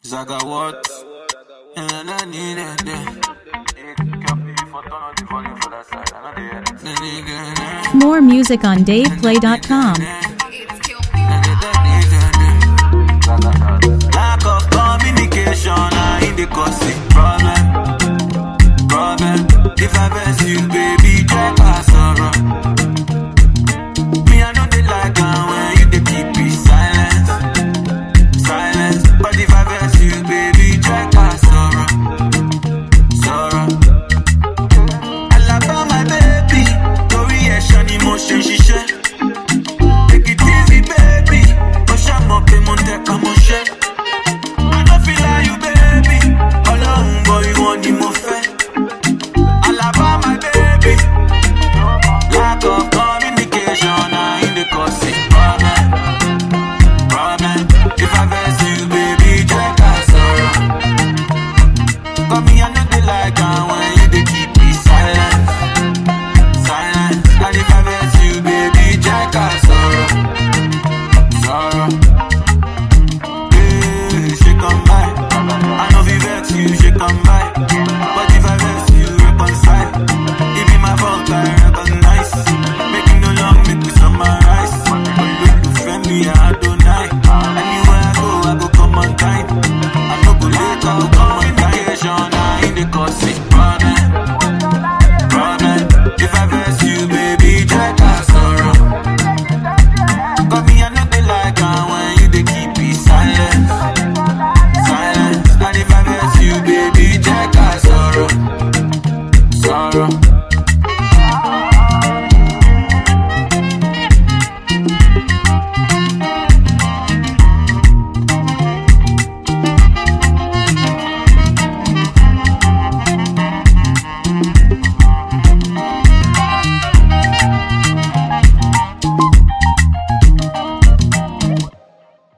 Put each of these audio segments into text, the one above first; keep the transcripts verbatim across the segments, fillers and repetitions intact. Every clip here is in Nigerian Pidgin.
Zaga what? And I need it. More music on dave play dot com. Lack of communication, I in the cause problem. Problem. If I vex you, baby, check our sorrow. Me, I know they like her when you they keep it silent. Silence. But if I vex you, baby, check our sorrow. Sorrow. I love her, my baby. No reaction, emotion, she share. Take it easy, baby. Push up, up, and monte, come on, share. I don't feel like you, baby. Alone, boy, you want the more fair. I love her, my baby. Lack of communication, I in the cause it problem. Problem. If I vex you, baby, check our sorrow. Cause me, I know they like her when you they keep me silent. Silent. And if I vex you, baby, check our sorrow. Sorrow. Hey, she come by. I know if you vex you, she come by. But if I vex you, reconcile. It be my fault, I recognize. Making no long, make me summarize. Look to friend me, I don't lie. Anywhere I go, I go come on time. I no go late, I go come on time. I in the cause it problem. Problem. If I vex you, baby, check our sorrow. Cause me, I know they like her when you they keep it silent. Silence. And if I vex you, baby, check our sorrow. Sorrow.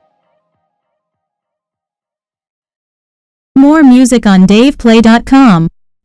More music on dave play dot com.